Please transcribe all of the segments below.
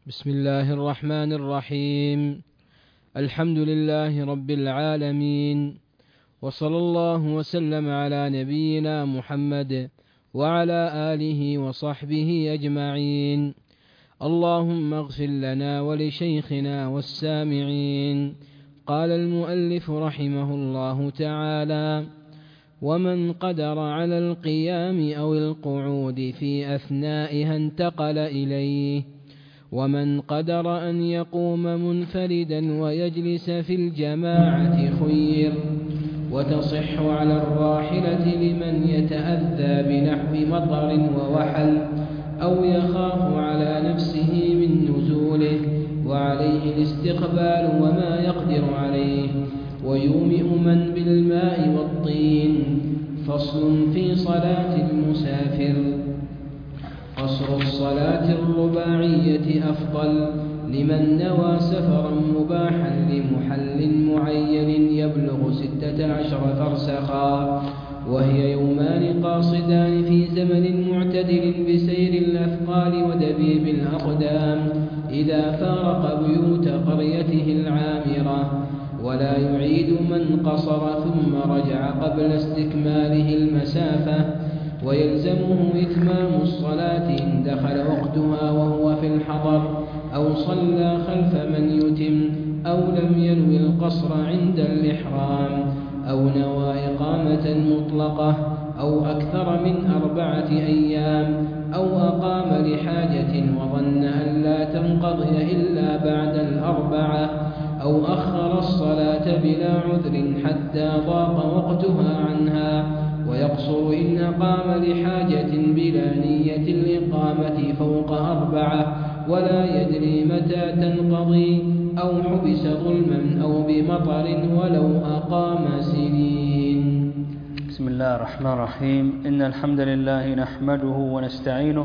بسم الله الرحمن الرحيم. الحمد لله رب العالمين، وصلى الله وسلم على نبينا محمد وعلى آله وصحبه أجمعين. اللهم اغفر لنا ولشيخنا والسامعين. قال المؤلف رحمه الله تعالى: ومن قدر على القيام أو القعود في أثنائها انتقل إليه، ومن قدر أن يقوم منفردا ويجلس في الجماعة خير، وتصح على الراحلة لمن يتأذى بنحو مطر ووحل أو يخاف على نفسه من نزوله، وعليه الاستقبال وما يقدر عليه، ويومئ من بالماء والطين. فصل في صلاة المسافر. قصر الصلاة الرباعية أفضل لمن نوى سفرا مباحا لمحل معين يبلغ 16 فرسخا، وهي يومان قاصدان في زمن معتدل بسير الأثقال ودبيب الأقدام إذا فارق بيوت قريته العامرة، ولا يعيد من قصر ثم رجع قبل استكماله المسافة، ويلزمه إتمام الصلاة إن دخل وقتها وهو في الحضر، أو صلى خلف من يتم، أو لم ينوي القصر عند الإحرام، أو نوى إقامة مطلقة، أو أكثر من 4 أيام، أو أقام لحاجة وظن أن لا تنقضي إلا بعد 4، أو أخر الصلاة بلا عذر حتى ضاق وقتها عنها، ويقصر إن أقام لحاجة بلا نية الإقامة فوق 4 ولا يدري متى تنقضي، أو حبس ظلما أو بمطر ولو أقام سنين. بسم الله الرحمن الرحيم. إن الحمد لله نحمده ونستعينه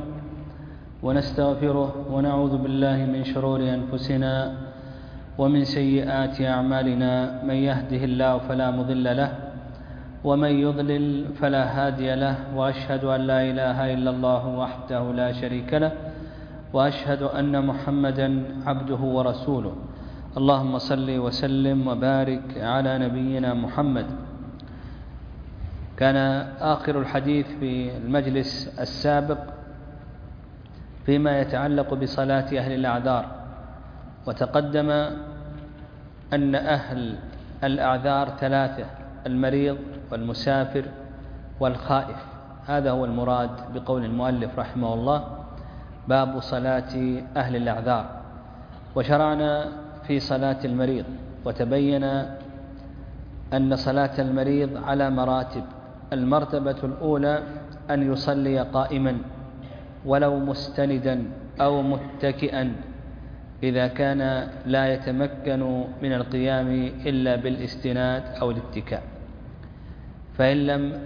ونستغفره ونعوذ بالله من شرور أنفسنا ومن سيئات أعمالنا. من يهده الله فلا مضل له، ومن يضلل فلا هادي له، وأشهد أن لا إله إلا الله وحده لا شريك له، وأشهد أن محمدا عبده ورسوله. اللهم صل وسلم وبارك على نبينا محمد. كان آخر الحديث في المجلس السابق فيما يتعلق بصلاة أهل الأعذار، وتقدم أن أهل الأعذار 3: المريض والمسافر والخائف. هذا هو المراد بقول المؤلف رحمه الله: باب صلاة أهل الأعذار. وشرعنا في صلاة المريض، وتبين أن صلاة المريض على مراتب. المرتبة الأولى أن يصلي قائما ولو مستندا أو متكئا إذا كان لا يتمكن من القيام إلا بالاستناد أو الاتكاء، فإن لم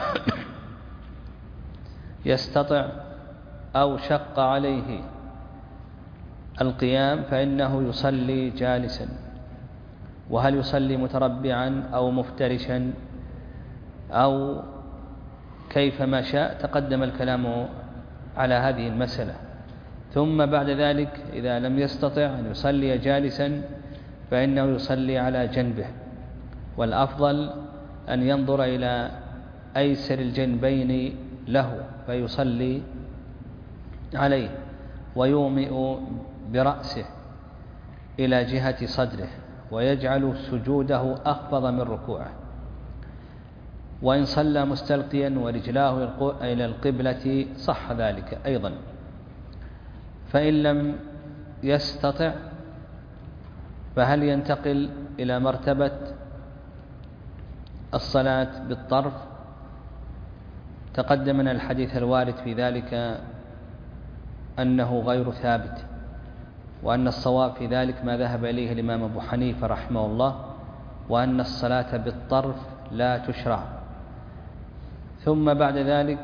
يستطع أو شق عليه القيام فإنه يصلي جالسا. وهل يصلي متربعا أو مفترشا أو كيفما شاء تقدم الكلام على هذه المسألة. ثم بعد ذلك إذا لم يستطع أن يصلي جالسا فإنه يصلي على جنبه، والأفضل أن ينظر إلى أيسر الجنبين له فيصلي عليه، ويومئ برأسه إلى جهة صدره، ويجعل سجوده أخفض من ركوعه. وإن صلى مستلقيا ورجلاه إلى القبلة صح ذلك أيضا. فإن لم يستطع فهل ينتقل إلى مرتبة الصلاة بالطرف؟ تقدمنا الحديث الوارد في ذلك أنه غير ثابت، وأن الصواب في ذلك ما ذهب إليه الإمام أبو حنيفة رحمه الله، وأن الصلاة بالطرف لا تشرع. ثم بعد ذلك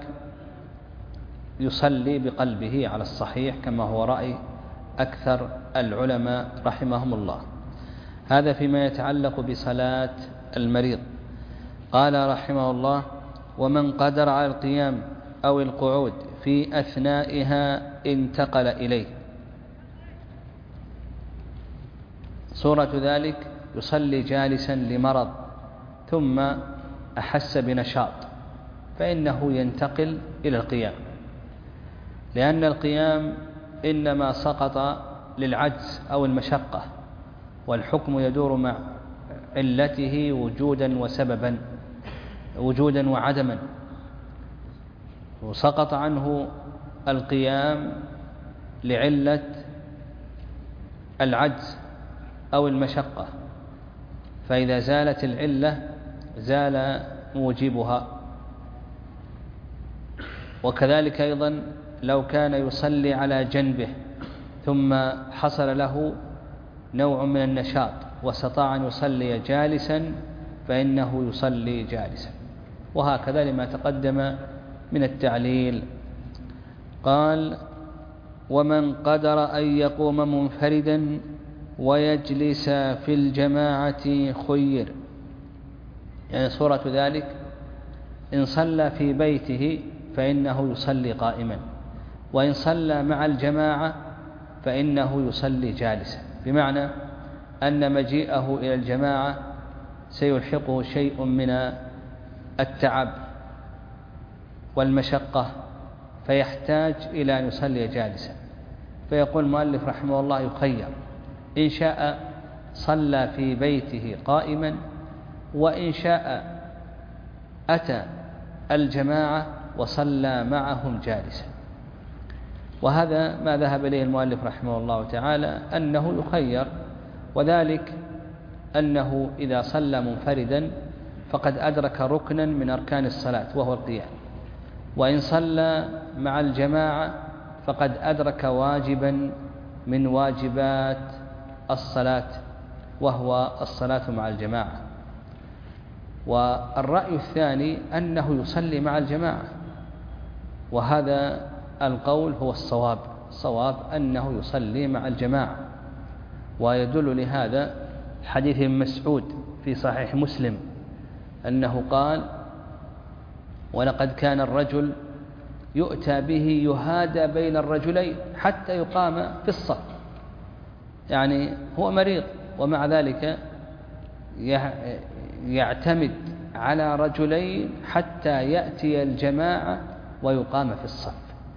يصلي بقلبه على الصحيح كما هو رأي أكثر العلماء رحمهم الله. هذا فيما يتعلق بصلاة المريض. قال رحمه الله: ومن قدر على القيام أو القعود في أثنائها انتقل إليه. صورة ذلك يصلي جالسا لمرض ثم أحس بنشاط، فإنه ينتقل إلى القيام، لأن القيام إنما سقط للعجز أو المشقة، والحكم يدور مع علته وجودا وسببا، وجودا وعدما، وسقط عنه القيام لعلة العجز أو المشقة، فإذا زالت العلة زال موجبها. وكذلك أيضا لو كان يصلي على جنبه ثم حصل له نوع من النشاط واستطاع أن يصلي جالسا فإنه يصلي جالسا، وهكذا لما تقدم من التعليل. قال: ومن قدر أن يقوم منفردا ويجلس في الجماعة خير. يعني صورة ذلك إن صلى في بيته فإنه يصلي قائما، وإن صلى مع الجماعة فإنه يصلي جالسا، بمعنى أن مجيئه إلى الجماعة سيلحقه شيء من التعب والمشقة فيحتاج إلى أن يصلي جالسا، فيقول المؤلف رحمه الله: يخير، إن شاء صلى في بيته قائما، وإن شاء أتى الجماعة وصلى معهم جالسا. وهذا ما ذهب إليه المؤلف رحمه الله تعالى، أنه يخير، وذلك أنه إذا صلى منفردا فقد أدرك ركنا من أركان الصلاة وهو القيام، وإن صلى مع الجماعة فقد أدرك واجبا من واجبات الصلاة وهو الصلاة مع الجماعة. والرأي الثاني أنه يصلي مع الجماعة، وهذا القول هو الصواب، الصواب أنه يصلي مع الجماعة. ويدل لهذا حديث ابن مسعود في صحيح مسلم أنه قال: ولقد كان الرجل يؤتى به يهادى بين الرجلين حتى يقام في الصف، يعني هو مريض ومع ذلك يعتمد على رجلين حتى يأتي الجماعة ويقام في الصف.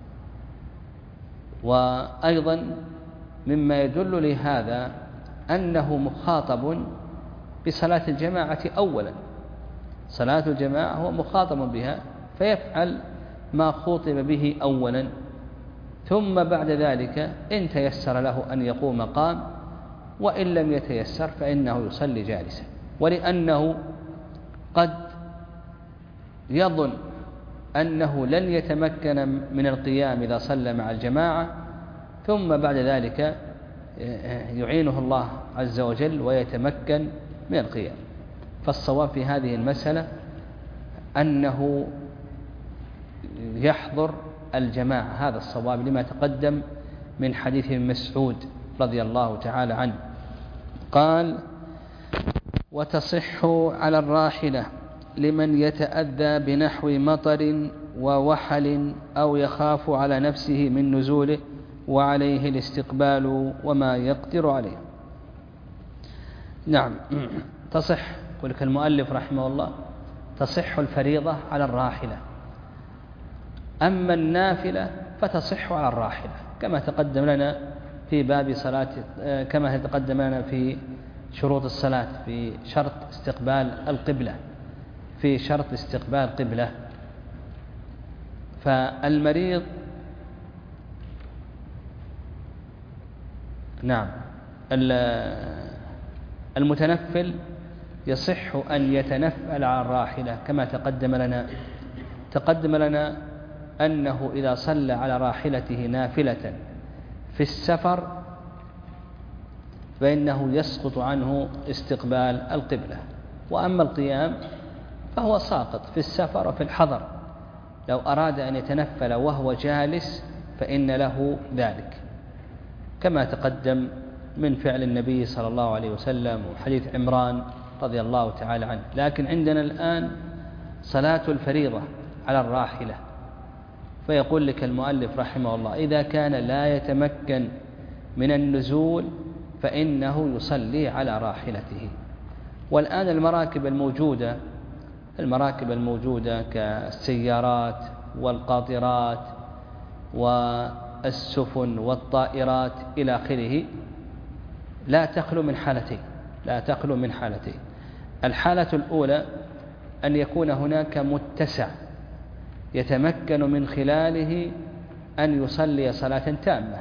وأيضا مما يدل لهذا أنه مخاطب بصلاة الجماعة أولا، صلاة الجماعة هو مخاطب بها فيفعل ما خوطب به أولا، ثم بعد ذلك إن تيسر له أن يقوم قام، وإن لم يتيسر فإنه يصلي جالسا. ولأنه قد يظن أنه لن يتمكن من القيام إذا صلى مع الجماعة، ثم بعد ذلك يعينه الله عز وجل ويتمكن من القيام. فالصواب في هذه المسألة أنه يحضر الجماعة، هذا الصواب لما تقدم من حديث ابن مسعود رضي الله تعالى عنه. قال: وتصح على الراحلة لمن يتأذى بنحو مطر ووحل أو يخاف على نفسه من نزوله وعليه الاستقبال وما يقدر عليه. نعم، تصح، يقول لك المؤلف رحمه الله: تصح الفريضة على الراحلة، أما النافلة فتصح على الراحلة، كما تقدم لنا في باب صلاة، كما تقدم لنا في شروط الصلاة في شرط استقبال القبلة، في شرط استقبال القبلة. فالمريض نعم المتنفل يصح أن يتنفل على الراحلة، كما تقدم لنا أنه إذا صلى على راحلته نافلة في السفر فإنه يسقط عنه استقبال القبلة. وأما القيام فهو ساقط في السفر وفي الحضر، لو أراد أن يتنفل وهو جالس فإن له ذلك، كما تقدم من فعل النبي صلى الله عليه وسلم وحديث عمران رضي الله تعالى عنه. لكن عندنا الآن صلاة الفريضة على الراحلة، فيقول لك المؤلف رحمه الله: إذا كان لا يتمكن من النزول فإنه يصلي على راحلته. والآن المراكب الموجودة كالسيارات والقاطرات والسفن والطائرات إلى آخره لا تخلو من حالتين. الحالة الأولى أن يكون هناك متسع يتمكن من خلاله أن يصلي صلاة تامة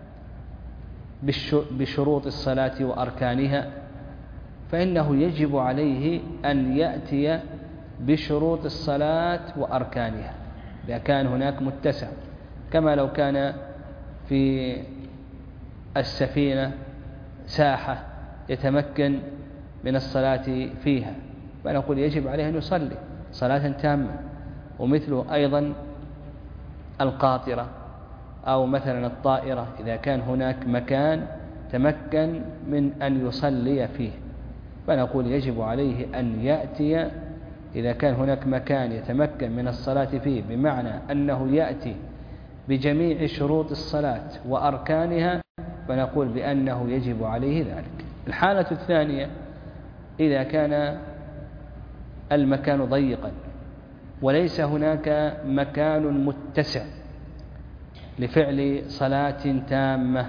بشروط الصلاة وأركانها، فإنه يجب عليه أن يأتي بشروط الصلاة وأركانها إذا كان هناك متسع، كما لو كان في السفينة ساحة يتمكن من الصلاة فيها، فنقول يجب عليه أن يصلي صلاة تامة. ومثله أيضا القاطرة أو مثلا الطائرة، إذا كان هناك مكان تمكن من أن يصلي فيه، فنقول يجب عليه أن يأتي، إذا كان هناك مكان يتمكن من الصلاة فيه بمعنى أنه يأتي بجميع شروط الصلاة وأركانها، فنقول بأنه يجب عليه ذلك. الحالة الثانية إذا كان المكان ضيقا وليس هناك مكان متسع لفعل صلاة تامة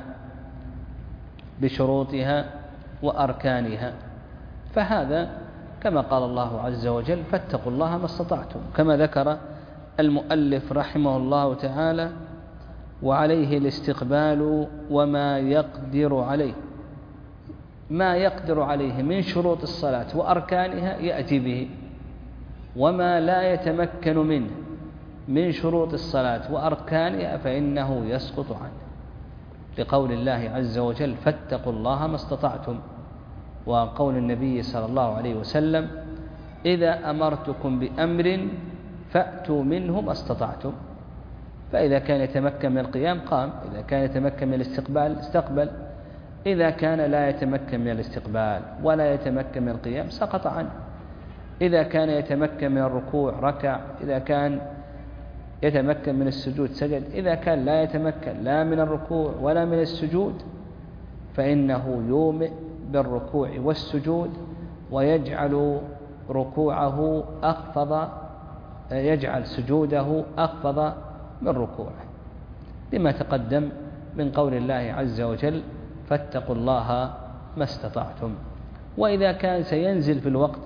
بشروطها وأركانها، فهذا كما قال الله عز وجل فاتقوا الله ما استطعتم، كما ذكر المؤلف رحمه الله تعالى: وعليه الاستقبال وما يقدر عليه. ما يقدر عليه من شروط الصلاة وأركانها يأتي به، وما لا يتمكن منه من شروط الصلاة وأركانها فإنه يسقط عنه، لقول الله عز وجل فاتقوا الله ما استطعتم، وقول النبي صلى الله عليه وسلم: إذا أمرتكم بأمر فأتوا منه ما استطعتم. فإذا كان يتمكن من القيام قام، إذا كان يتمكن من الاستقبال استقبل، إذا كان لا يتمكن من الاستقبال ولا يتمكن من القيام سقط عنه. إذا كان يتمكن من الركوع ركع، إذا كان يتمكن من السجود سجد، إذا كان لا يتمكن لا من الركوع ولا من السجود فإنه يومئ بالركوع والسجود، ويجعل ركوعه أخفض، يجعل سجوده أخفض من ركوعه، لما تقدم من قول الله عز وجل فاتقوا الله ما استطعتم. وإذا كان سينزل في الوقت،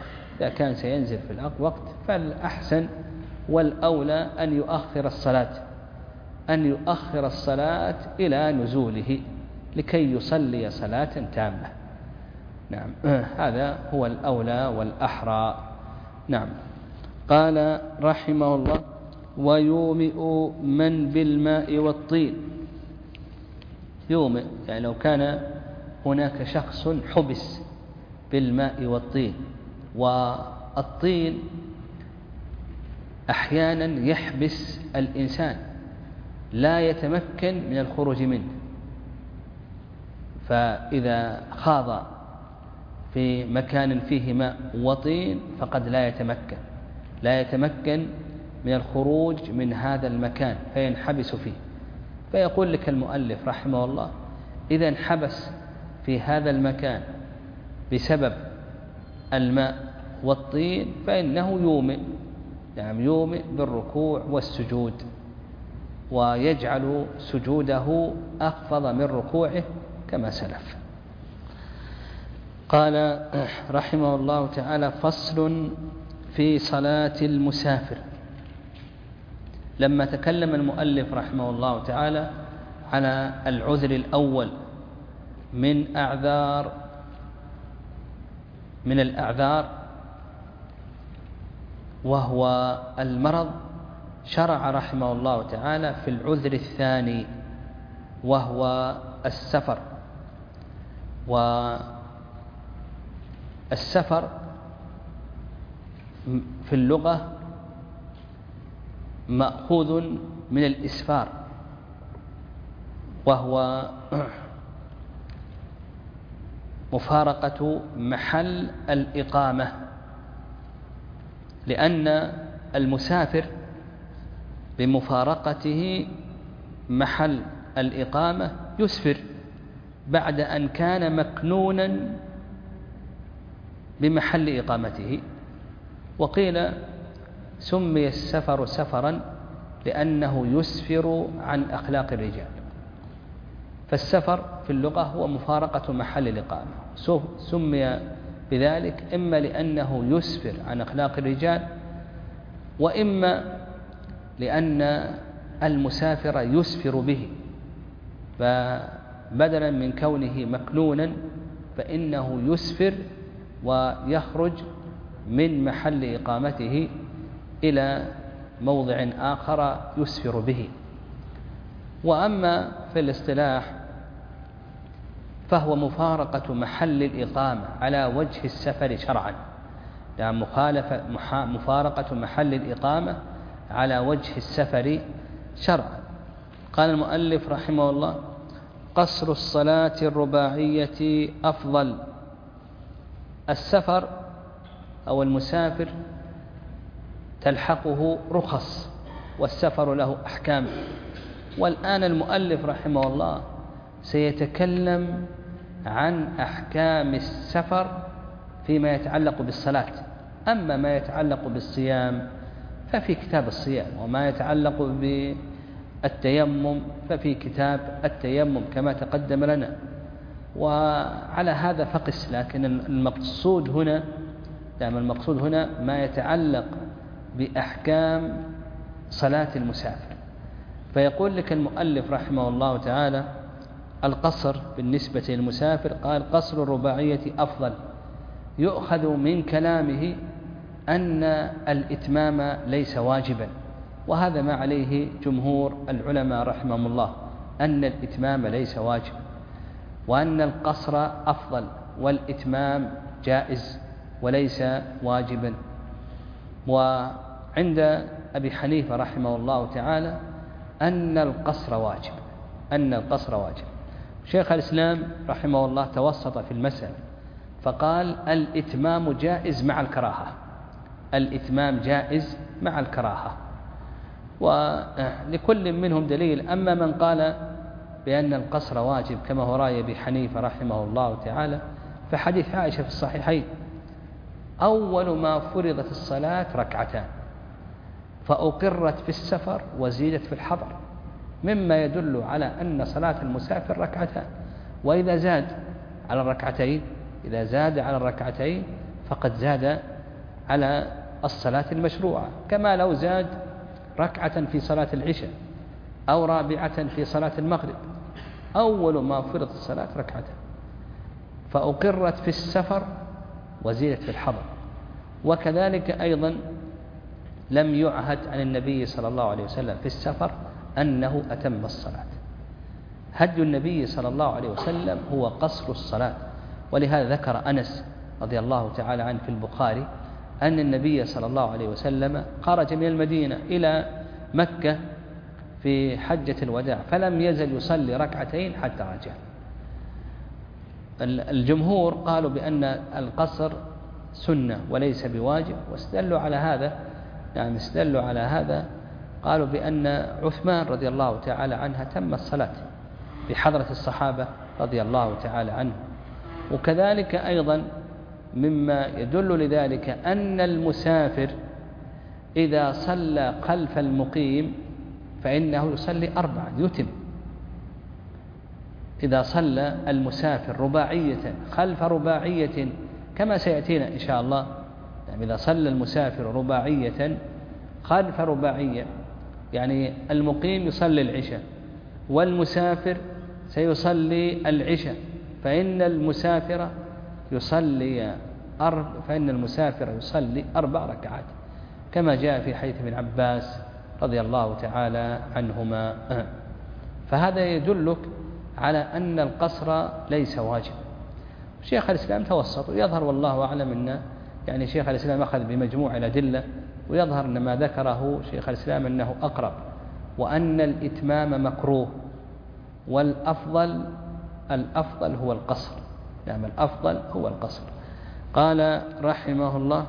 فالأحسن والأولى أن يؤخر الصلاة إلى نزوله لكي يصلي صلاة تامة. نعم، هذا هو الأولى والأحرى. نعم. قال رحمه الله: ويومئ من بالماء والطين. يومئ يعني لو كان هناك شخص حبس بالماء والطين، والطين أحيانا يحبس الإنسان لا يتمكن من الخروج منه، فإذا خاض في مكان فيه ماء وطين فقد لا يتمكن من الخروج من هذا المكان فينحبس فيه. فيقول لك المؤلف رحمه الله: إذا انحبس في هذا المكان بسبب الماء والطين فإنه يومئ بالركوع والسجود، ويجعل سجوده أخفض من ركوعه كما سلف. قال رحمه الله تعالى: فصل في صلاة المسافر. لما تكلم المؤلف رحمه الله تعالى على العذر الأول من الأعذار وهو المرض، شرع رحمه الله تعالى في العذر الثاني وهو السفر. والسفر في اللغة مأخوذ من الإسفار، وهو مفارقة محل الإقامة، لأن المسافر بمفارقته محل الإقامة يسفر بعد أن كان مكنونا بمحل إقامته. وقيل سمي السفر سفرا لأنه يسفر عن أخلاق الرجال. فالسفر في اللغة هو مفارقة محل الإقامة، سمي بذلك إما لأنه يسفر عن أخلاق الرجال، وإما لأن المسافر يسفر به، فبدلا من كونه مكنونا فإنه يسفر ويخرج من محل إقامته إلى موضع آخر يسفر به. وأما في الاصطلاح فهو مفارقة محل الإقامة على وجه السفر شرعا، يعني مفارقة محل الإقامة على وجه السفر شرعا. قال المؤلف رحمه الله: قصر الصلاة الرباعية أفضل. السفر أو المسافر تلحقه رخص، والسفر له أحكام. والآن المؤلف رحمه الله سيتكلم عن أحكام السفر فيما يتعلق بالصلاة. أما ما يتعلق بالصيام ففي كتاب الصيام، وما يتعلق بالتيمم ففي كتاب التيمم كما تقدم لنا، وعلى هذا فقس. لكن المقصود هنا ما يتعلق بأحكام صلاة المسافر. فيقول لك المؤلف رحمه الله تعالى: القصر بالنسبة للمسافر، قال: قصر الرباعية أفضل. يؤخذ من كلامه أن الإتمام ليس واجبا، وهذا ما عليه جمهور العلماء رحمهم الله، أن الإتمام ليس واجب، وأن القصر أفضل والإتمام جائز وليس واجبا. وعند أبي حنيفة رحمه الله تعالى أن القصر واجب. شيخ الإسلام رحمه الله توسط في المسألة فقال: الإتمام جائز مع الكراهة. ولكل منهم دليل. أما من قال بأن القصر واجب كما هو رأي أبي حنيفة رحمه الله تعالى فحديث عائشة في الصحيحين: أول ما فرضت الصلاة ركعتان فأقرت في السفر وزيدت في الحضر، مما يدل على أن صلاة المسافر ركعتان. وإذا زاد على الركعتين فقد زاد على الصلاة المشروعة، كما لو زاد ركعة في صلاة العشاء أو رابعة في صلاة المغرب. أول ما فرضت الصلاة ركعتان فأقرت في السفر وزيدت في الحضر. وكذلك أيضا لم يعهد عن النبي صلى الله عليه وسلم في السفر أنه أتم الصلاة. هدي النبي صلى الله عليه وسلم هو قصر الصلاة. ولهذا ذكر أنس رضي الله تعالى عنه في البخاري أن النبي صلى الله عليه وسلم خرج من المدينة إلى مكة في حجة الوداع فلم يزل يصلي ركعتين حتى رجع. الجمهور قالوا بأن القصر سنة وليس بواجب، واستدلوا على هذا قالوا بأن عثمان رضي الله تعالى عنه تم الصلاة بحضرة الصحابة رضي الله تعالى عنه. وكذلك أيضا مما يدل لذلك أن المسافر إذا صلى خلف المقيم فإنه يصلي 4 يتم. إذا صلى المسافر رباعية خلف رباعية كما سيأتينا إن شاء الله، يعني إذا صلى المسافر رباعية خلف رباعية، يعني المقيم يصلي العشاء والمسافر سيصلي العشاء، فإن المسافر يصلي 4 ركعات كما جاء في حديث ابن عباس رضي الله تعالى عنهما. فهذا يدلك على أن القصر ليس واجب. شيخ الإسلام توسط، ويظهر والله أعلم أن يعني شيخ الإسلام أخذ بمجموع الأدلة، ويظهر أن ما ذكره شيخ الإسلام أنه أقرب، وأن الإتمام مكروه، والأفضل هو القصر، يعني الأفضل هو القصر. قال رحمه الله: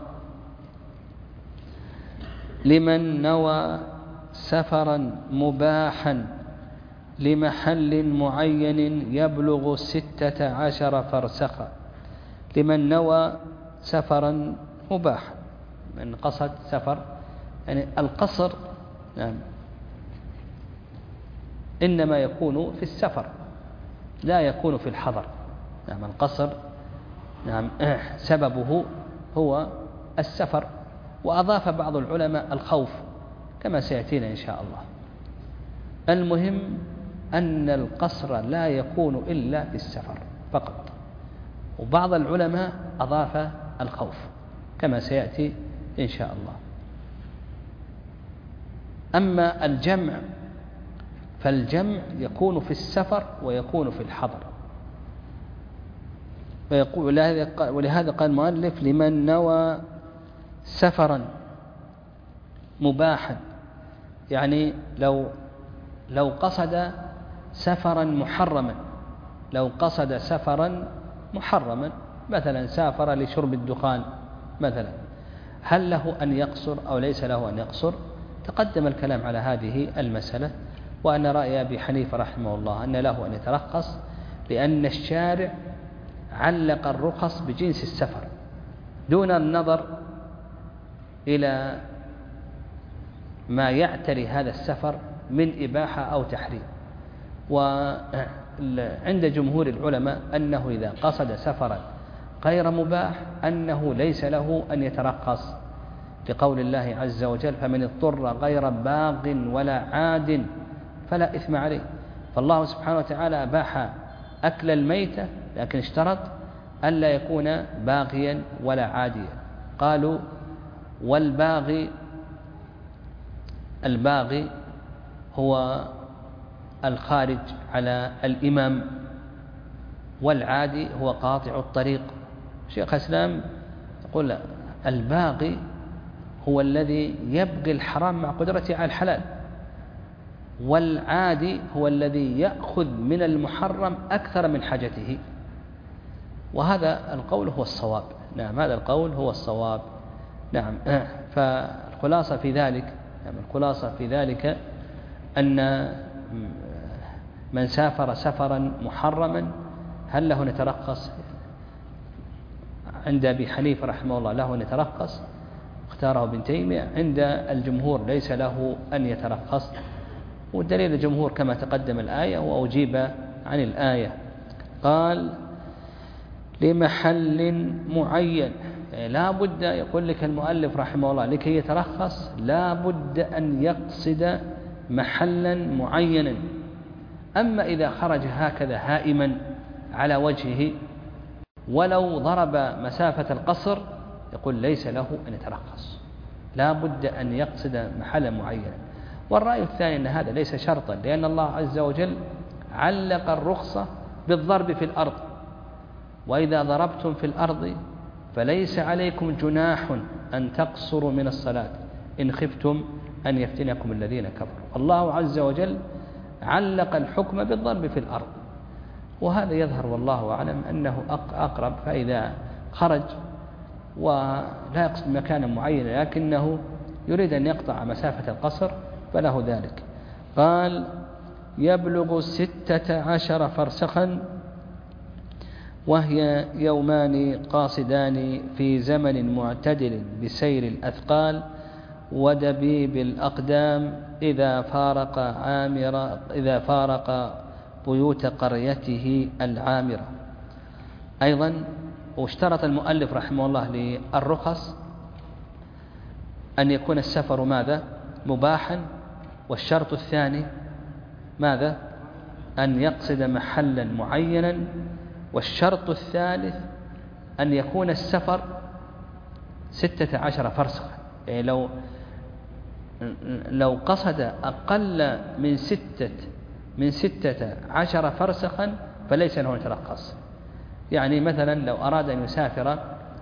لمن نوى سفرا مباحا لمحل معين يبلغ 16 فرسخا لمن نوى سفرا مباحا. من قصد سفر، يعني القصر نعم إنما يكون في السفر لا يكون في الحضر. نعم القصر نعم سببه هو السفر، وأضاف بعض العلماء الخوف كما سيأتينا إن شاء الله. المهم أن القصر لا يكون إلا في السفر فقط، وبعض العلماء أضاف الخوف كما سيأتي إن شاء الله. أما الجمع فالجمع يكون في السفر ويكون في الحضر. ولهذا قال المؤلف لمن نوى سفرا مباحا، يعني لو قصد سفرا محرما، لو قصد سفرا محرما مثلا سافر لشرب الدخان مثلا، هل له أن يقصر أو ليس له أن يقصر؟ تقدم الكلام على هذه المسألة، وأن رأي أبي حنيفة رحمه الله أن له أن يترخص، لأن الشارع علق الرخص بجنس السفر دون النظر إلى ما يعتري هذا السفر من إباحة أو تحريم. وعند جمهور العلماء أنه إذا قصد سفرا غير مباح أنه ليس له أن يترخص، لقول الله عز وجل فمن اضطر غير باغ ولا عاد فلا إثم عليه. فالله سبحانه وتعالى أباح أكل الميتة، لكن اشترط ألا يكون باغيا ولا عاديا. قالوا الباغي هو الخارج على الإمام، والعادي هو قاطع الطريق. شيخ الإسلام يقول الباغي هو الذي يبغي الحرام مع قدرته على الحلال، والعادي هو الذي يأخذ من المحرم أكثر من حاجته. وهذا القول هو الصواب. نعم هذا القول هو الصواب. نعم فالخلاصة في ذلك أن من سافر سفرا محرما هل له نترخص؟ عند أبي حنيفة رحمه الله له أن يترخص، اختاره ابن تيمية. عند الجمهور ليس له أن يترخص، والدليل الجمهور كما تقدم الآية وأجيب عن الآية. قال لمحل معين، لا بد يقول لك المؤلف رحمه الله لكي يترخص لا بد أن يقصد محلا معينا. أما إذا خرج هكذا هائما على وجهه ولو ضرب مسافة القصر يقول ليس له أن يترخص، لا بد أن يقصد محلا معينا. والرأي الثاني أن هذا ليس شرطا، لأن الله عز وجل علق الرخصة بالضرب في الأرض، وإذا ضربتم في الأرض فليس عليكم جناح أن تقصروا من الصلاة إن خفتم أن يفتنكم الذين كفروا. الله عز وجل علق الحكم بالضرب في الأرض، وهذا يظهر والله أعلم أنه أقرب. فإذا خرج ولا يقصد مكانا معينا لكنه يريد أن يقطع مسافة القصر فله ذلك. قال يبلغ 16 فرسخا، وهي يومان قاصدان في زمن معتدل بسير الأثقال ودبيب الأقدام إذا فارق بيوت قريته العامرة. أيضا واشترط المؤلف رحمه الله للرخص أن يكون السفر ماذا؟ مباحا. والشرط الثاني ماذا؟ أن يقصد محلا معينا. والشرط الثالث أن يكون السفر 16 فرسخا، يعني لو قصد أقل من 16 فرسخا فليس له يترخص. يعني مثلا لو أراد أن يسافر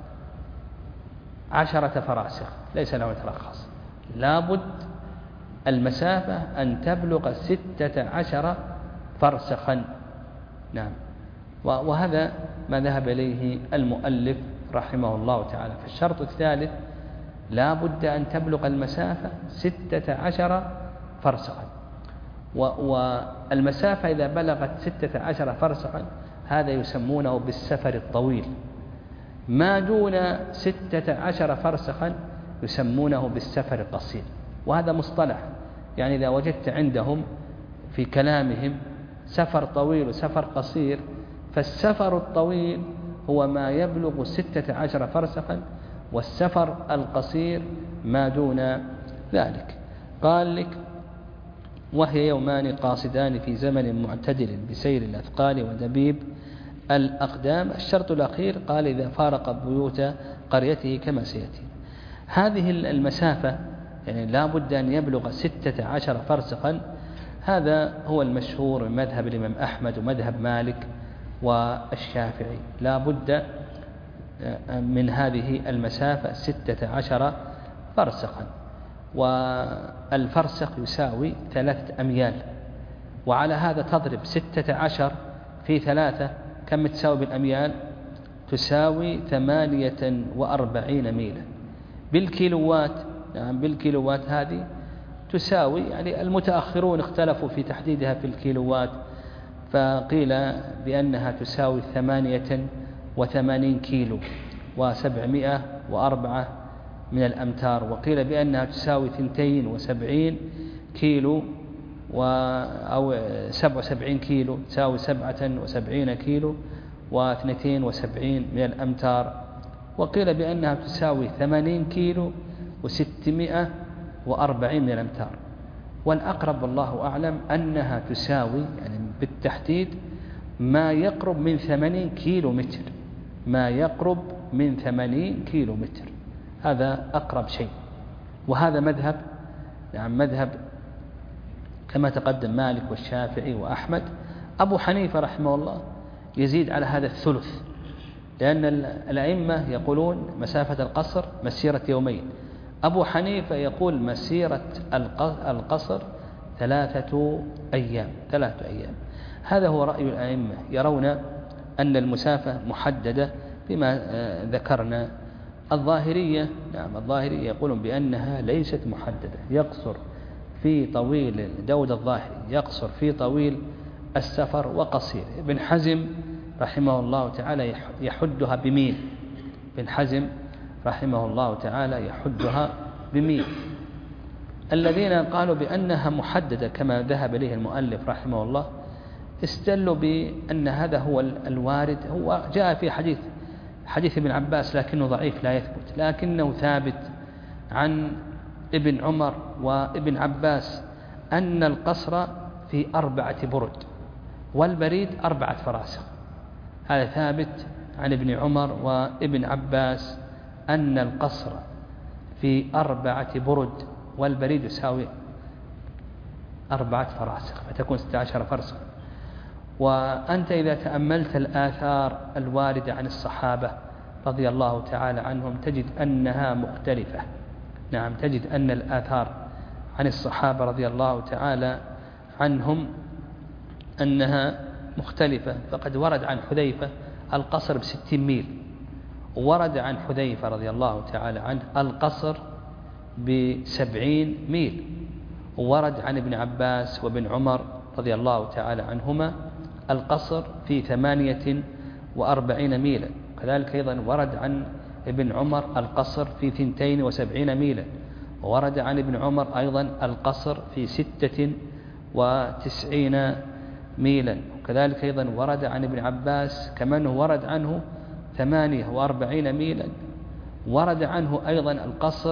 10 فراسخ ليس له يترخص، لابد المسافة أن تبلغ 16 فرسخا. نعم، وهذا ما ذهب إليه المؤلف رحمه الله تعالى. فالشرط الثالث لا بد أن تبلغ المسافة 16 فرسخا. والمسافة إذا بلغت 16 فرسخا هذا يسمونه بالسفر الطويل، ما دون 16 فرسخا يسمونه بالسفر القصير. وهذا مصطلح، يعني إذا وجدت عندهم في كلامهم سفر طويل وسفر قصير، فالسفر الطويل هو ما يبلغ 16 فرسخا، والسفر القصير ما دون ذلك. قال لك: وهي يومان قاصدان في زمن معتدل بسير الأثقال ودبيب الأقدام. الشرط الأخير قال: إذا فارق بيوت قريته كما سيأتي. هذه المسافة يعني لا بد أن يبلغ 16 فرسخا. هذا هو المشهور من مذهب الإمام أحمد ومذهب مالك والشافعي، لا بد من هذه المسافة 16 فرسخا. والفرسخ يساوي 3 أميال، وعلى هذا تضرب 16 في 3 كم تساوي بالأميال؟ تساوي 48 ميلا بالكيلوات. نعم بالكيلوات هذه تساوي، يعني المتأخرون اختلفوا في تحديدها في الكيلوات، فقيل بأنها تساوي 88 كيلو و704 من الأمتار، وقيل بأنها تساوي 72 كيلو أو 77 كيلو، تساوي 77 كيلو و72 من الأمتار، وقيل بأنها تساوي 80 كيلو و640 من الأمتار. والأقرب والله أعلم أنها تساوي يعني بالتحديد ما يقرب من 80 كيلو متر، ما يقرب من 80 كيلو متر، هذا أقرب شيء. وهذا مذهب، يعني مذهب كما تقدم مالك والشافعي وأحمد. أبو حنيفة رحمه الله يزيد على هذا الثلث، لأن الأئمة يقولون مسافة القصر مسيرة يومين، أبو حنيفة يقول مسيرة القصر 3 أيام. هذا هو رأي الأئمة، يرون أن المسافة محددة بما ذكرنا. الظاهرية، نعم الظاهرية يقولون بأنها ليست محددة، يقصر في طويل، داود الظاهري يقصر في طويل السفر وقصير. ابن حزم رحمه الله تعالى يحدها بميل، ابن حزم رحمه الله تعالى يحدها بميل. الذين قالوا بأنها محددة كما ذهب إليه المؤلف رحمه الله استدلوا بأن هذا هو الوارد، هو جاء في حديث ابن عباس لكنه ضعيف لا يثبت، لكنه ثابت عن ابن عمر وابن عباس أن القصر في 4 برد والبريد 4 فراسخ. هذا ثابت عن ابن عمر وابن عباس أن القصر في 4 برد والبريد يساوي 4 فراسخ، فتكون 16 فرسخ. وأنت إذا تأملت الآثار الواردة عن الصحابة رضي الله تعالى عنهم تجد أنها مختلفة. نعم تجد أن الآثار عن الصحابة رضي الله تعالى عنهم أنها مختلفة. فقد ورد عن حذيفة القصر ب60 ميل، ورد عن حذيفة رضي الله تعالى عنه القصر ب70 ميل، ورد عن ابن عباس وابن عمر رضي الله تعالى عنهما القصر في 48 ميلا. كذلك أيضا ورد عن ابن عمر القصر في 72 ميلا، ورد عن ابن عمر أيضا القصر في 96 ميلا. وكذلك أيضا ورد عن ابن عباس كمان ورد عنه 48 ميلا، ورد عنه أيضا القصر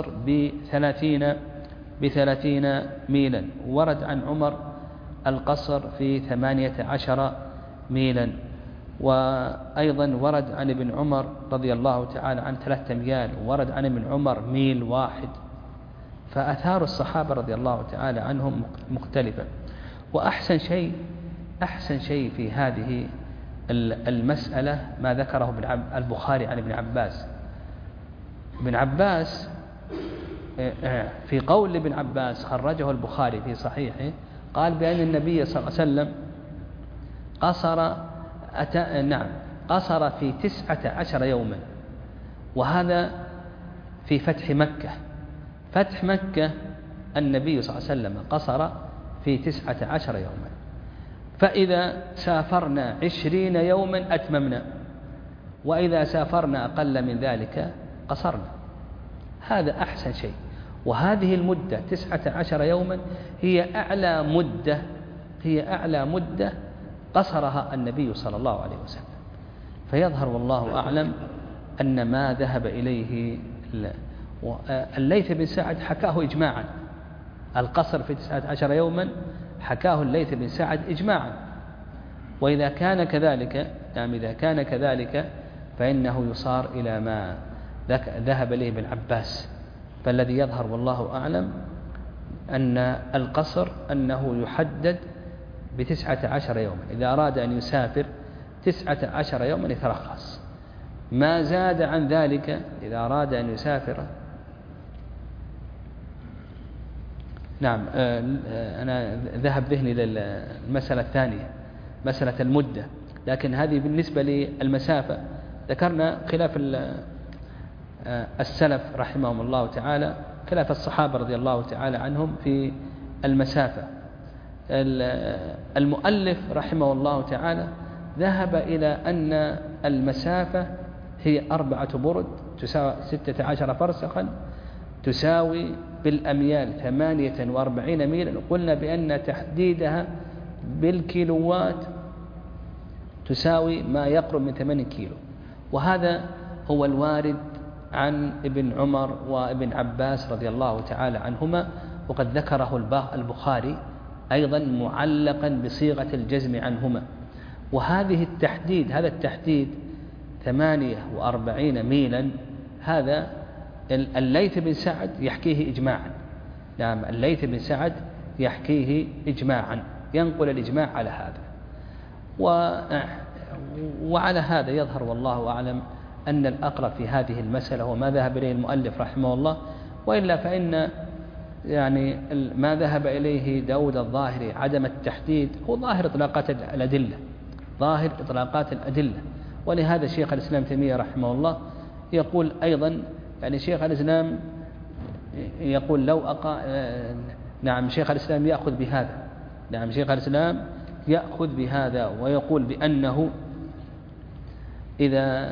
ب30 ميلا، ورد عن عمر القصر في 18 ميلا، وأيضا ورد عن ابن عمر رضي الله تعالى عن 3 أميال، ورد عن ابن عمر ميل واحد. فأثار الصحابة رضي الله تعالى عنهم مختلفة. وأحسن شيء في هذه المسألة ما ذكره البخاري عن ابن عباس. ابن عباس في قول ابن عباس خرجه البخاري في صحيحه قال بأن النبي صلى الله عليه وسلم قصر في 19 يوما، وهذا في فتح مكة. فتح مكة النبي صلى الله عليه وسلم قصر في 19 يوما، فإذا سافرنا 20 يوما أتممنا، وإذا سافرنا أقل من ذلك قصرنا. هذا أحسن شيء. وهذه المدة 19 يوما هي أعلى مدة قصرها النبي صلى الله عليه وسلم. فيظهر والله أعلم أن ما ذهب إليه الليث بن سعد حكاه إجماعا، القصر في 19 يوما حكاه الليث بن سعد إجماعا. وإذا كان كذلك إذا كان كذلك فإنه يصار إلى ما ذهب إليه ابن عباس. فالذي يظهر والله أعلم أن القصر أنه يحدد ب19 يوما، إذا أراد أن يسافر 19 يوما يترخص. ما زاد عن ذلك إذا أراد أن يسافر أنا ذهب ذهني للمسألة الثانية، مسألة المدة، لكن هذه بالنسبة للمسافة ذكرنا خلاف السلف رحمهم الله تعالى، خلاف الصحابة رضي الله تعالى عنهم في المسافة. المؤلف رحمه الله تعالى ذهب إلى أن المسافة هي 4 برد تساوي 16 فرسخا، تساوي بالأميال 48 ميلا. قلنا بأن تحديدها بالكيلوات تساوي ما يقرب من 8 كيلو، وهذا هو الوارد عن ابن عمر وابن عباس رضي الله تعالى عنهما، وقد ذكره البخاري أيضا معلقا بصيغة الجزم عنهما. وهذه التحديد، هذا التحديد 48 ميلا، هذا الليث بن سعد يحكيه إجماعا. نعم، الليث بن سعد يحكيه إجماعا، ينقل الإجماع على هذا. وعلى هذا يظهر والله أعلم أن الأقرب في هذه المسألة هو ما ذهب إليه المؤلف رحمه الله، وإلا فإن ما ذهب إليه داود الظاهري عدم التحديد هو ظاهر إطلاقات الأدلة. ولهذا شيخ الإسلام تيمية رحمه الله يقول أيضا، شيخ الإسلام يقول شيخ الإسلام يأخذ بهذا، شيخ الإسلام يأخذ بهذا ويقول بأنه إذا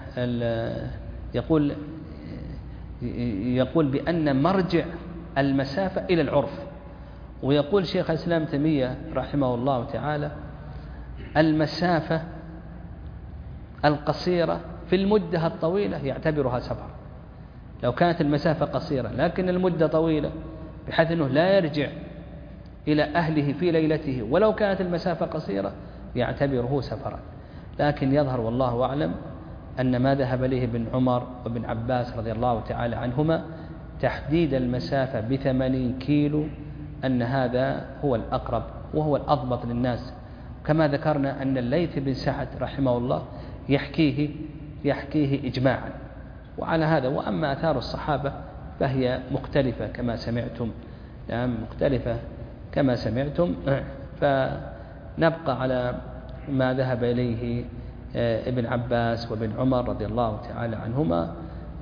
يقول بأن مرجع المسافة إلى العرف. ويقول شيخ الإسلام تيمية رحمه الله تعالى المسافة القصيرة في المدة الطويلة يعتبرها سفر. لو كانت المسافة قصيرة لكن المدة طويلة بحيث أنه لا يرجع إلى أهله في ليلته، ولو كانت المسافة قصيرة يعتبره سفرا. لكن يظهر والله أعلم أن ما ذهب إليه ابن عمر وابن عباس رضي الله تعالى عنهما تحديد المسافة ب80 كيلو، أن هذا هو الأقرب وهو الأضبط للناس. كما ذكرنا أن الليث بن سعد رحمه الله يحكيه إجماعا. وعلى هذا، وأما آثار الصحابة فهي مختلفة كما سمعتم، مختلفة كما سمعتم. فنبقى على ما ذهب إليه ابن عباس وابن عمر رضي الله تعالى عنهما،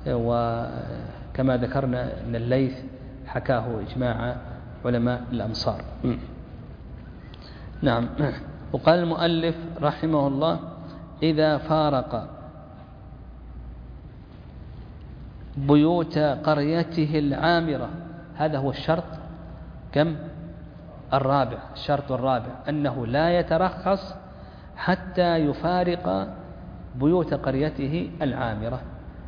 وكما ذكرنا أن الليث حكاه إجماع علماء الأمصار. نعم. وقال المؤلف رحمه الله إذا فارق بيوت قريته العامرة، هذا هو الشرط الرابع، الشرط الرابع أنه لا يترخص حتى يفارق بيوت قريته العامرة.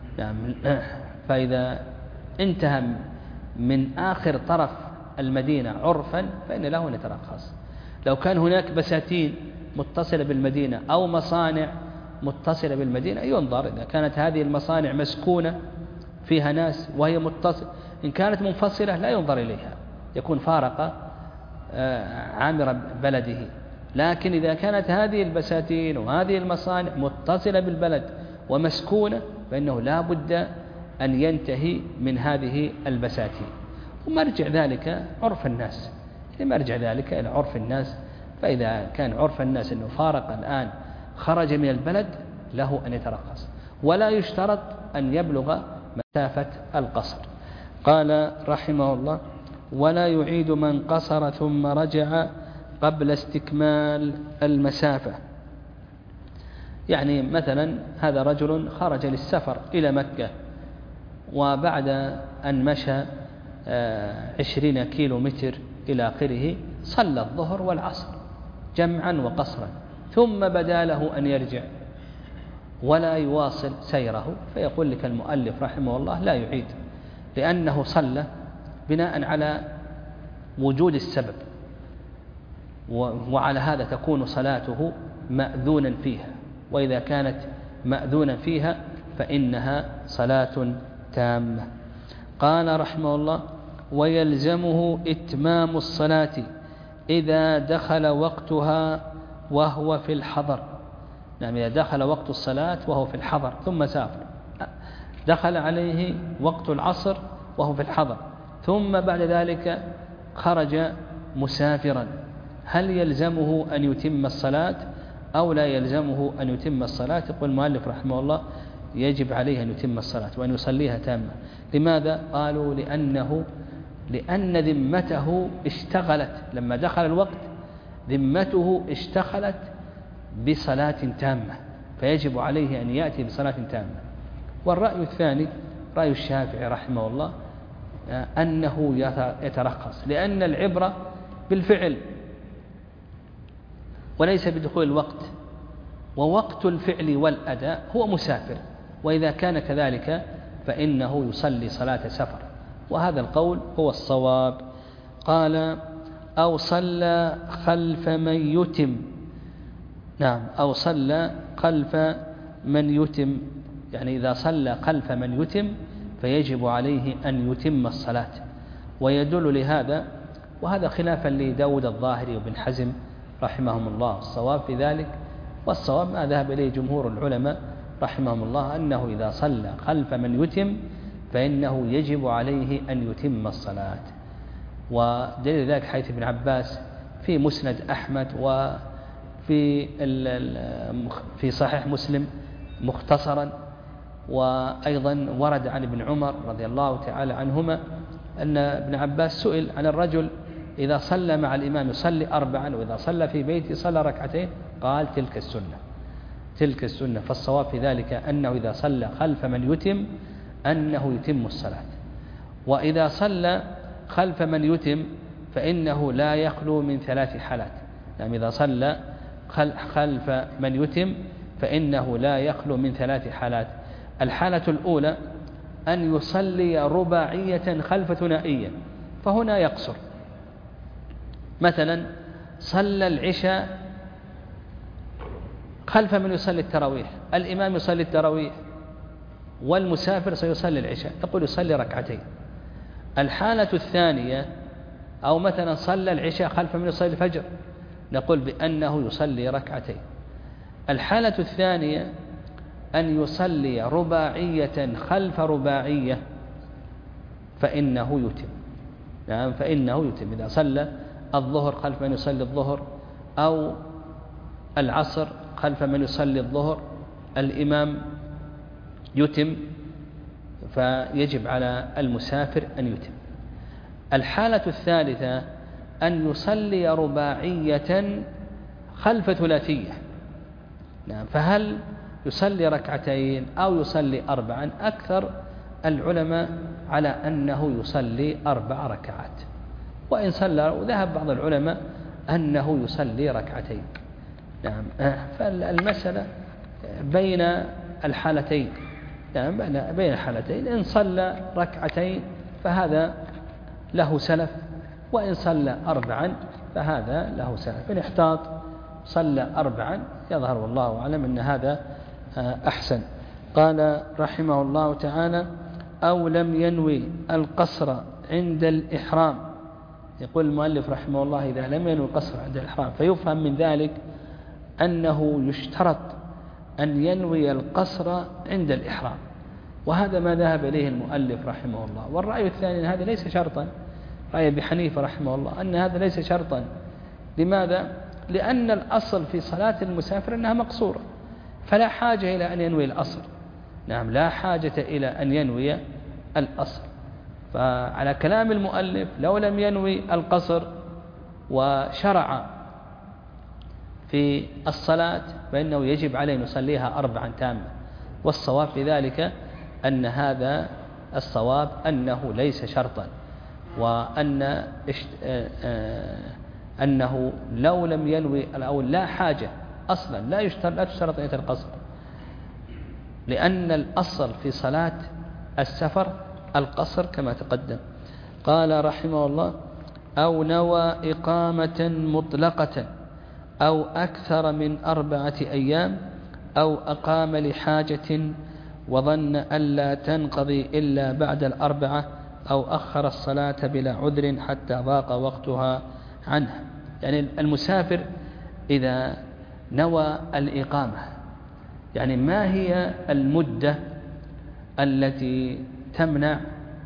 فإذا انتهى من آخر طرف المدينة عرفا فإن له أن يترخص. لو كان هناك بساتين متصلة بالمدينة أو مصانع متصلة بالمدينة ينظر، إذا كانت هذه المصانع مسكونة فيها ناس وهي متصلة. إن كانت منفصلة لا ينظر إليها، يكون فارق عامر بلده. لكن إذا كانت هذه البساتين وهذه المصانع متصلة بالبلد ومسكونة فإنه لا بد أن ينتهي من هذه البساتين. ومرجع ذلك عرف الناس، مرجع ذلك إلى عرف الناس. فإذا كان عرف الناس أنه فارق الآن خرج من البلد له أن يترخص، ولا يشترط أن يبلغ مسافة القصر. قال رحمه الله ولا يعيد من قصر ثم رجع قبل استكمال المسافة. يعني مثلا هذا رجل خرج للسفر إلى مكة، وبعد أن مشى 20 كيلو متر إلى آخره صلى الظهر والعصر جمعا وقصرا، ثم بدا له أن يرجع ولا يواصل سيره، فيقول لك المؤلف رحمه الله لا يعيد، لأنه صلى بناء على وجود السبب، وعلى هذا تكون صلاته مأذونا فيها، وإذا كانت مأذونا فيها فإنها صلاة تامة. قال رحمه الله: ويلزمه إتمام الصلاة إذا دخل وقتها وهو في الحضر. نعم، إذا دخل وقت الصلاة وهو في الحضر ثم سافر، دخل عليه وقت العصر وهو في الحضر، ثم بعد ذلك خرج مسافرا، هل يلزمه أن يتم الصلاة أو لا يلزمه أن يتم الصلاة؟ يقول المؤلف رحمه الله: يجب عليه أن يتم الصلاة وأن يصليها تامة. لماذا؟ قالوا: لأن ذمته اشتغلت لما دخل الوقت، ذمته اشتغلت بصلاة تامة، فيجب عليه أن يأتي بصلاة تامة. والرأي الثاني رأي الشافعي رحمه الله أنه يترخص، لأن العبرة بالفعل وليس بدخول الوقت، ووقت الفعل والأداء هو مسافر، وإذا كان كذلك فإنه يصلي صلاة سفر، وهذا القول هو الصواب. قال: أو صلى خلف من يتم. نعم، أو صلى خلف من يتم، يعني إذا صلى خلف من يتم فيجب عليه أن يتم الصلاة. ويدل لهذا، وهذا خلافا لداود الظاهري وابن حزم رحمهم الله، الصواب في ذلك، والصواب ما ذهب إليه جمهور العلماء رحمهم الله، أنه إذا صلى خلف من يتم فإنه يجب عليه أن يتم الصلاة. ودليل ذلك حديث ابن عباس في مسند أحمد في صحيح مسلم مختصرا، وأيضا ورد عن ابن عمر رضي الله تعالى عنهما أن ابن عباس سئل عن الرجل إذا صلى مع الإمام يصلي 4، وإذا صلى في بيته صلى 2، قال: تلك السنة. فالصواب في ذلك أنه إذا صلى خلف من يتم أنه يتم الصلاة، وإذا صلى خلف من يتم فإنه لا يخلو من 3 حالات. يعني إذا صلى خلف من يتم فإنه لا يخلو من 3 حالات. الحالة الأولى أن يصلي رباعية خلف ثنائية، فهنا يقصر. مثلا صلى العشاء خلف من يصلي التراويح، الإمام يصلي التراويح والمسافر سيصلي العشاء، يقول يصلي 2. الحالة الثانية، أو مثلا صلى العشاء خلف من يصلي الفجر، نقول بأنه يصلي 2. الحالة الثانية أن يصلي رباعية خلف رباعية فإنه يتم. نعم، فإنه يتم. إذا صلى الظهر خلف من يصلي الظهر، أو العصر خلف من يصلي الظهر، الإمام يتم، فيجب على المسافر أن يتم. الحالة الثالثة أن يصلي رباعية خلف ثلاثية. نعم، فهل يصلي 2 أو يصلي 4؟ أكثر العلماء على أنه يصلي 4 ركعات، وإن صلى، وذهب بعض العلماء أنه يصلي 2. نعم، فالمسألة بين الحالتين. نعم، بين الحالتين، إن صلى 2 فهذا له سلف، وإن صلى 4 فهذا له سلف. إن احتاط صلى 4 يظهر والله أعلم أن هذا أحسن. قال رحمه الله تعالى: أو لم ينوي القصر عند الإحرام. يقول المؤلف رحمه الله: إذا لم ينوي القصر عند الإحرام، فيفهم من ذلك أنه يشترط أن ينوي القصر عند الإحرام، وهذا ما ذهب إليه المؤلف رحمه الله. والرأي الثاني أن هذا ليس شرطا، رأي أبي حنيفة رحمه الله أن هذا ليس شرطا. لماذا؟ لأن الأصل في صلاة المسافر أنها مقصورة، فلا حاجة إلى أن ينوي الأصل. نعم، لا حاجة إلى أن ينوي الأصل. فعلى كلام المؤلف لو لم ينوي القصر وشرع في الصلاة فإنه يجب عليه أن يصليها 4 تامة. والصواب في ذلك أن هذا الصواب أنه ليس شرطا، وأن أنه لو لم ينوي أو لا حاجة أصلا لا تشترط نية القصر، لأن الأصل في صلاة السفر القصر كما تقدم. قال رحمه الله: أو نوى إقامة مطلقة أو أكثر من 4 أيام أو أقام لحاجة وظن ألا تنقضي إلا بعد 4 أو أخر الصلاة بلا عذر حتى ضاق وقتها عنها. يعني المسافر إذا نوى الإقامة، يعني ما هي المدة التي تمنع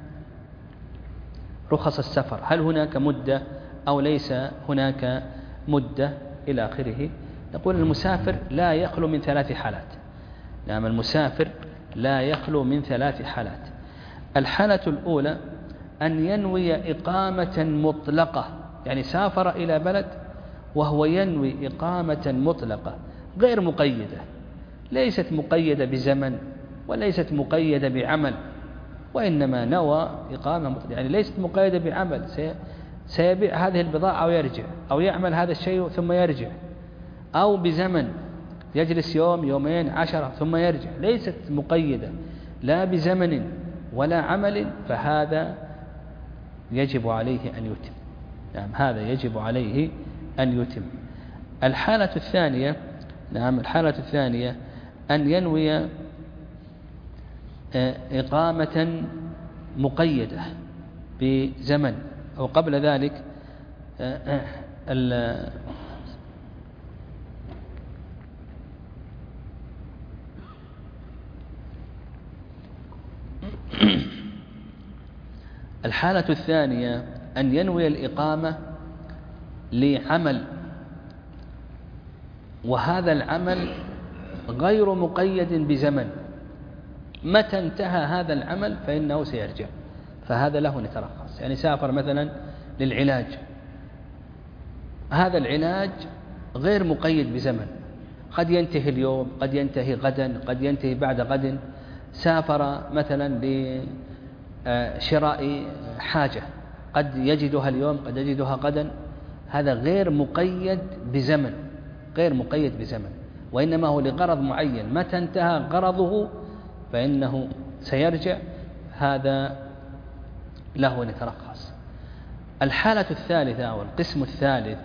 رخص السفر؟ هل هناك مدة أو ليس هناك مدة إلى آخره؟ نقول المسافر لا يخلو من 3 حالات. نعم، المسافر لا يخلو من 3 حالات. الحالة الأولى أن ينوي إقامة مطلقة، يعني سافر إلى بلد وهو ينوي إقامة مطلقة غير مقيدة، ليست مقيدة بزمن وليست مقيدة بعمل، وإنما نوى إقامة مطلقة، يعني ليست مقيدة بعمل، سيبيع هذه البضاعة أو يرجع، أو يعمل هذا الشيء ثم يرجع، أو بزمن يجلس يوم 2 10 ثم يرجع، ليست مقيدة لا بزمن ولا عمل، فهذا يجب عليه أن يتم. نعم، هذا يجب عليه أن يتم. الحالة الثانية، نعم، الحالة الثانية أن ينوي إقامة مقيدة بزمن أو قبل ذلك الحالة الثانية أن ينوي الإقامة لعمل، وهذا العمل غير مقيد بزمن، متى انتهى هذا العمل فإنه سيرجع، فهذا له أن يترخص. يعني سافر مثلا للعلاج، هذا العلاج غير مقيد بزمن، قد ينتهي اليوم، قد ينتهي غدا، قد ينتهي بعد غد. سافر مثلا لشراء حاجة، قد يجدها اليوم، قد يجدها غدا، هذا غير مقيد بزمن، غير مقيد بزمن، وإنما هو لغرض معين، متى انتهى غرضه فإنه سيرجع، هذا له أن يترخص. الحالة الثالثة أو القسم الثالث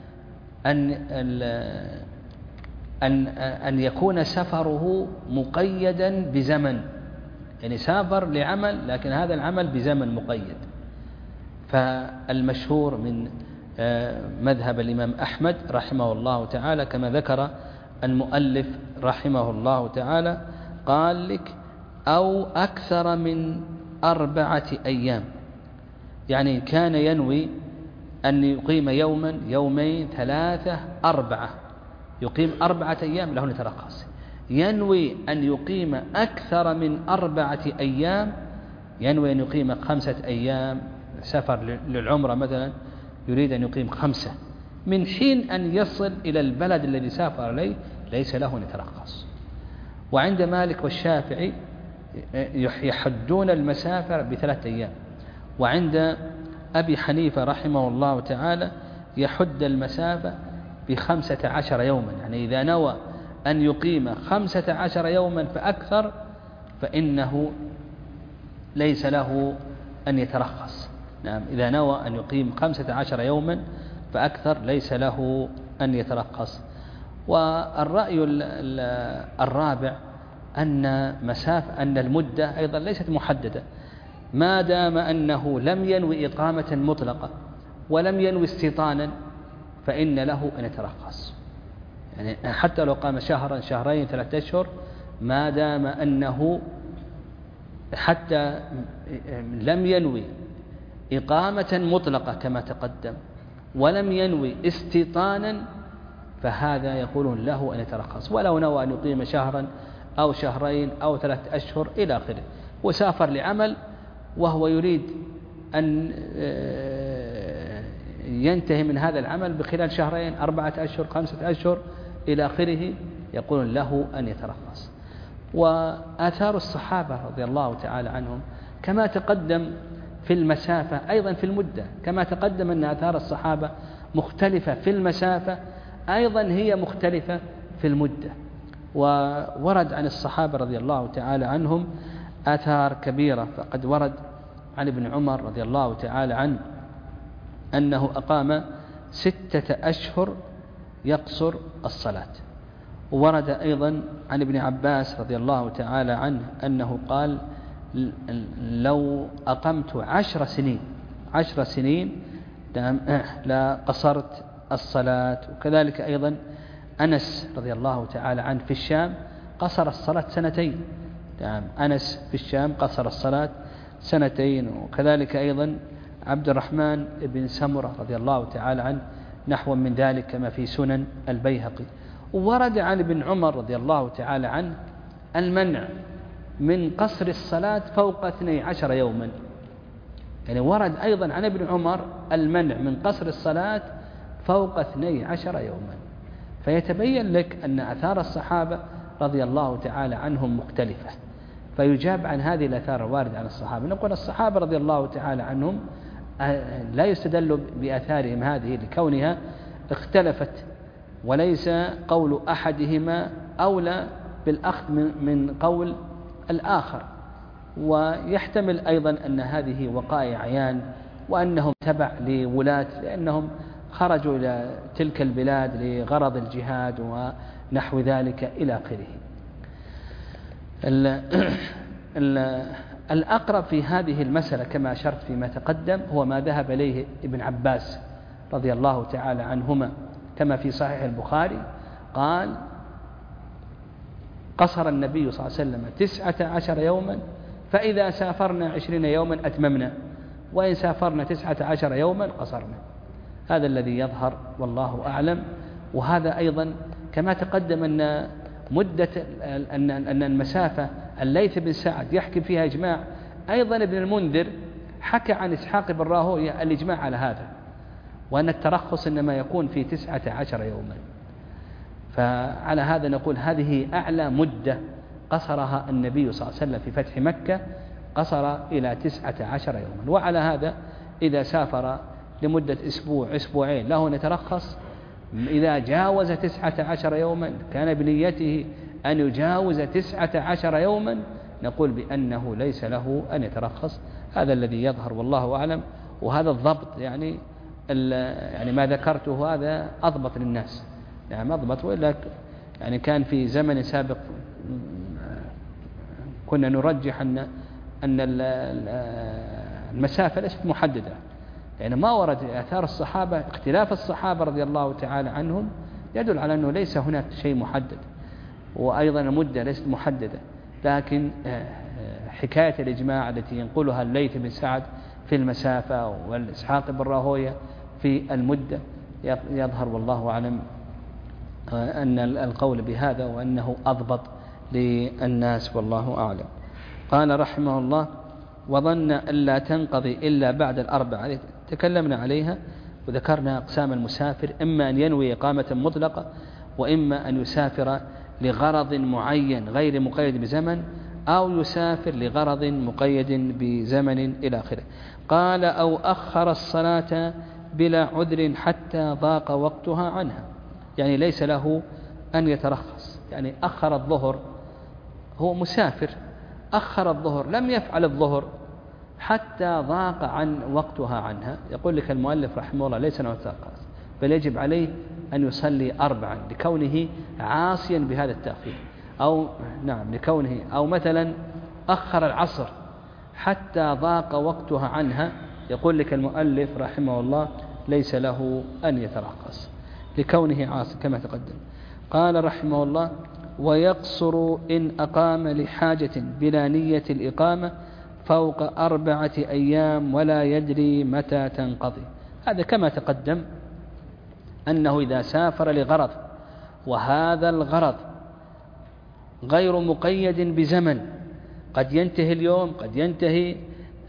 أن يكون سفره مقيدا بزمن، يعني سافر لعمل لكن هذا العمل بزمن مقيد. فالمشهور من مذهب الإمام أحمد رحمه الله تعالى كما ذكر المؤلف رحمه الله تعالى، قال لك أو أكثر من 4 أيام، يعني كان ينوي أن يقيم يوما 2 3 4، يقيم 4 أيام له يترخص. ينوي أن يقيم أكثر من 4 أيام، ينوي أن يقيم 5 أيام، سفر للعمرة مثلا يريد أن يقيم 5، من حين أن يصل إلى البلد الذي سافر إليه ليس له أن يترخص. وعند مالك والشافعي يحدون المسافر ب3 أيام، وعند أبي حنيفة رحمه الله تعالى يحد المسافة ب15 يوما، يعني إذا نوى أن يقيم 15 يوما فأكثر فإنه ليس له أن يترخص. نعم، إذا نوى أن يقيم 15 يوما فأكثر ليس له أن يترخص. والرأي الرابع أن المدة أيضا ليست محددة، ما دام أنه لم ينوي إقامة مطلقة ولم ينوي استيطانا فإن له أن يترخص. يعني حتى لو قام شهرا 2 3 أشهر، ما دام أنه حتى لم ينوي إقامة مطلقة كما تقدم ولم ينوي استيطانا فهذا يقولون له أن يترخص، ولو نوى أن يقيم شهرا أو 2 أو 3 أشهر إلى آخره، وسافر لعمل وهو يريد أن ينتهي من هذا العمل بخلال شهرين 4 أشهر 5 أشهر إلى آخره، يقول له أن يترخص. وآثار الصحابة رضي الله تعالى عنهم كما تقدم في المسافة أيضا في المدة، كما تقدم أن آثار الصحابة مختلفة في المسافة أيضا هي مختلفة في المدة. وورد عن الصحابة رضي الله تعالى عنهم آثار كبيرة، فقد ورد عن ابن عمر رضي الله تعالى عنه أنه أقام 6 أشهر يقصر الصلاة. وورد أيضا عن ابن عباس رضي الله تعالى عنه أنه قال لو أقمت 10 سنين لا قصرت الصلاة. وكذلك أيضا أنس رضي الله تعالى عنه في الشام قصر الصلاة 2 سنين. أنس في الشام قصر الصلاة 2 سنين. وكذلك أيضا عبد الرحمن بن سمرة رضي الله تعالى عنه نحو من ذلك كما في سنن البيهقي. وورد عن ابن عمر رضي الله تعالى عنه المنع من قصر الصلاة فوق 12 يوما. يعني ورد أيضا عن ابن عمر المنع من قصر الصلاة فوق 12 يوما. فيتبين لك أن آثار الصحابة رضي الله تعالى عنهم مختلفة. فيجاب عن هذه الآثار الواردة عن الصحابة نقول الصحابة رضي الله تعالى عنهم لا يستدل بآثارهم هذه لكونها اختلفت، وليس قول أحدهما أولى بالأخذ من قول الآخر. ويحتمل أيضا أن هذه وقائع عيان وأنهم تبع لولاة، لأنهم خرجوا إلى تلك البلاد لغرض الجهاد ونحو ذلك إلى آخره. الأقرب في هذه المسألة كما أشرت فيما تقدم هو ما ذهب إليه ابن عباس رضي الله تعالى عنهما كما في صحيح البخاري قال قصر النبي صلى الله عليه وسلم 19 يوما، فإذا سافرنا 20 يوما أتممنا، وإن سافرنا 19 يوما قصرنا. هذا الذي يظهر والله أعلم. وهذا أيضا كما تقدم أن مدة أن المسافة الليث بن سعد يحكي فيها إجماع، أيضا ابن المنذر حكى عن إسحاق بن راهويه الإجماع على هذا، وأن الترخص إنما يكون في 19 يوما. فعلى هذا نقول هذه أعلى مدة قصرها النبي صلى الله عليه وسلم في فتح مكة، قصر إلى 19 يوما. وعلى هذا إذا سافر لمدة أسبوع أسبوعين له أن يترخص. إذا جاوز 19 يوما كان بنيته أن يجاوز 19 يوما نقول بأنه ليس له أن يترخص. هذا الذي يظهر والله أعلم. وهذا الضبط يعني ما ذكرته هذا أضبط للناس، يعني أضبط. وإلا يعني كان في زمن سابق كنا نرجح أن المسافة ليست محددة، يعني ما ورد آثار الصحابة اختلاف الصحابة رضي الله تعالى عنهم يدل على أنه ليس هناك شيء محدد، وأيضا المدة ليست محددة. لكن حكاية الإجماع التي ينقلها الليث بن سعد في المسافة والإسحاق بن راهويه في المدة يظهر والله أعلم أن القول بهذا وأنه أضبط للناس والله أعلم. قال رحمه الله وظن ألا تنقضي إلا بعد 4. تكلمنا عليها وذكرنا أقسام المسافر، إما أن ينوي إقامة مطلقة، وإما أن يسافر لغرض معين غير مقيد بزمن، أو يسافر لغرض مقيد بزمن إلى آخره. قال أو أخر الصلاة بلا عذر حتى ضاق وقتها عنها، يعني ليس له أن يترخص. يعني أخر الظهر، هو مسافر أخر الظهر لم يفعل الظهر حتى ضاق عن وقتها عنها، يقول لك المؤلف رحمه الله ليس له ترخص، بل يجب عليه أن يصلي 4 لكونه عاصيا بهذا التأخير، أو نعم لكونه أو مثلا أخر العصر حتى ضاق وقتها عنها، يقول لك المؤلف رحمه الله ليس له أن يترخص لكونه عاصي كما تقدم. قال رحمه الله ويقصر إن أقام لحاجة بلا نية الإقامة فوق 4 أيام ولا يدري متى تنقضي. هذا كما تقدم أنه إذا سافر لغرض وهذا الغرض غير مقيد بزمن، قد ينتهي اليوم قد ينتهي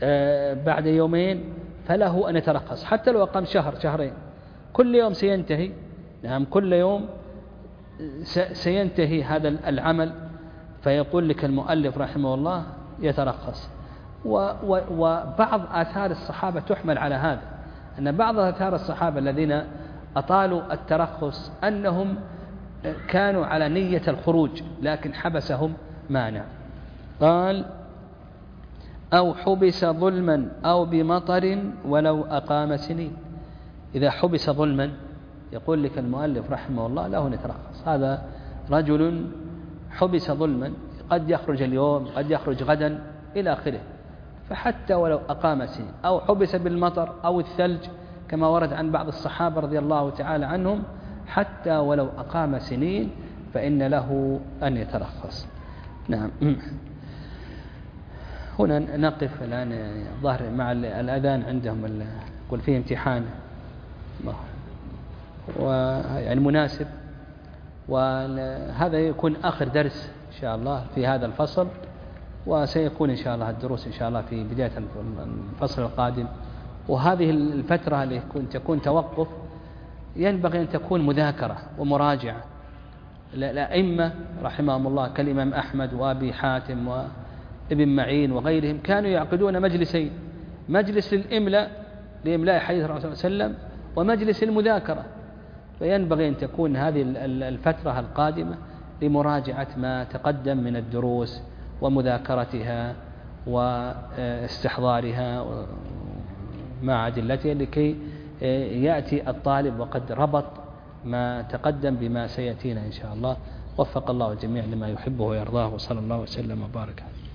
بعد يومين فله أن يترخص، حتى لو أقام شهر شهرين، كل يوم سينتهي. نعم، كل يوم سينتهي هذا العمل، فيقول لك المؤلف رحمه الله يترخص. وبعض آثار الصحابة تحمل على هذا، أن بعض آثار الصحابة الذين أطالوا الترخص أنهم كانوا على نية الخروج لكن حبسهم مانع. قال: أو حبس ظلما أو بمطر ولو أقام سنين. إذا حبس ظلما يقول لك المؤلف رحمه الله له نترخص. هذا رجل حبس ظلما، قد يخرج اليوم قد يخرج غدا إلى آخره، فحتى ولو أقام سنين، أو حبس بالمطر أو الثلج كما ورد عن بعض الصحابة رضي الله تعالى عنهم، حتى ولو أقام سنين فإن له أن يترخص. نعم. هنا نقف الآن، ظهر مع الأذان عندهم يقول فيه امتحان ويعني مناسب، وهذا يكون آخر درس إن شاء الله في هذا الفصل، وسيكون إن شاء الله الدروس إن شاء الله في بداية الفصل القادم. وهذه الفترة اللي تكون توقف ينبغي أن تكون مذاكرة ومراجعة. الأئمة رحمهم الله كالإمام أحمد وأبي حاتم وابن معين وغيرهم كانوا يعقدون مجلسين: مجلس للإملاء لإملاء حديث الرسول صلى الله عليه وسلم، ومجلس المذاكرة. فينبغي أن تكون هذه الفترة القادمة لمراجعة ما تقدم من الدروس ومذاكرتها واستحضارها مع أدلتها، لكي يأتي الطالب وقد ربط ما تقدم بما سيأتينا إن شاء الله. وفق الله الجميع لما يحبه ويرضاه، وصلى الله وسلم وبارك عليه.